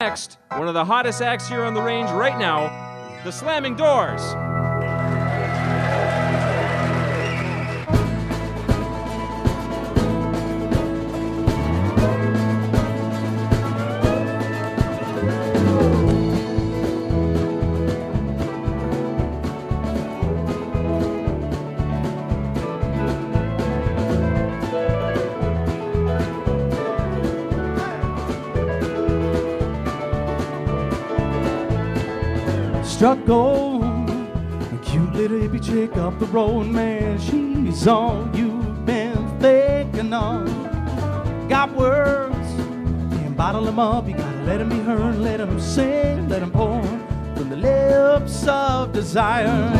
next, one of the hottest acts here on the range right now, the Slamming Doors. Struck gold, a cute little hippie chick up the road, man, she's all you've been thinking of. Got words, can't bottle them up, you gotta let them be heard, let them sing, let them pour from the lips of desire.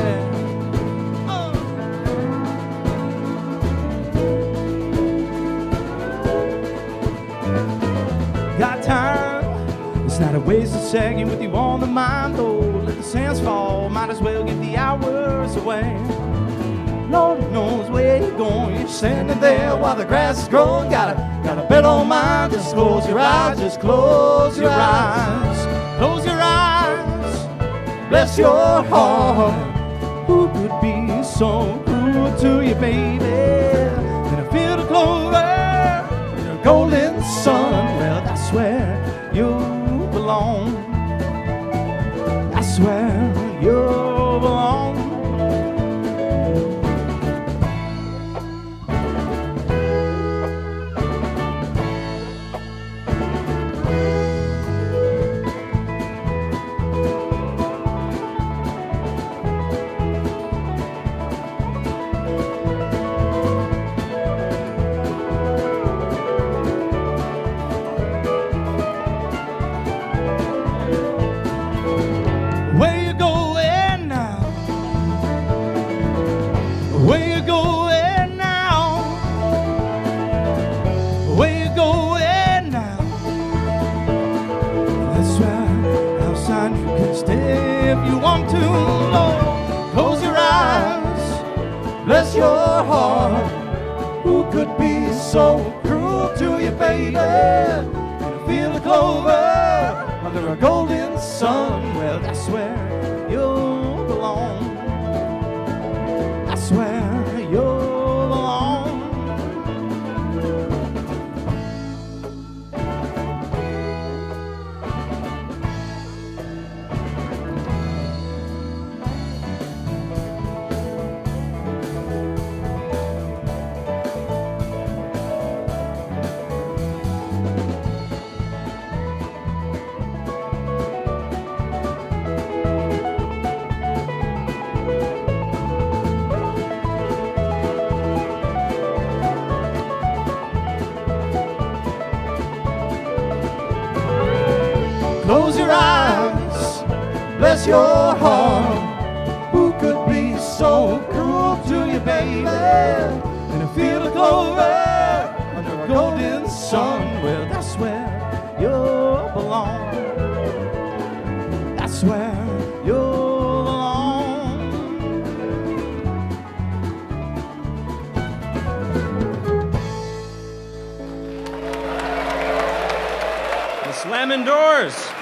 Got time, it's not a waste of sagging with you on the mind, though. Let the sands fall, might as well give the hours away. Lord knows where you're going, you're standing there while the grass is growing. Got a bet on mine, just close your eyes, just close your eyes. Close your eyes, bless your heart. Who could be so cruel to you, baby? In a field of clover, in a golden sun, well, that's where you belong. That's where you belong. Where you going now? Where you going now? Where you going now? That's right, outside you can stay if you want to, Lord. Close your eyes, bless your heart. Who could be so cruel to you, baby? In a field of clover, under a golden sun, well, that's where you belong. That's where you belong. Close your eyes, bless your heart. Who could be so cruel to you, baby? In a field of clover, under a golden sun, well, that's where you belong. That's where you belong. The Slamming Doors.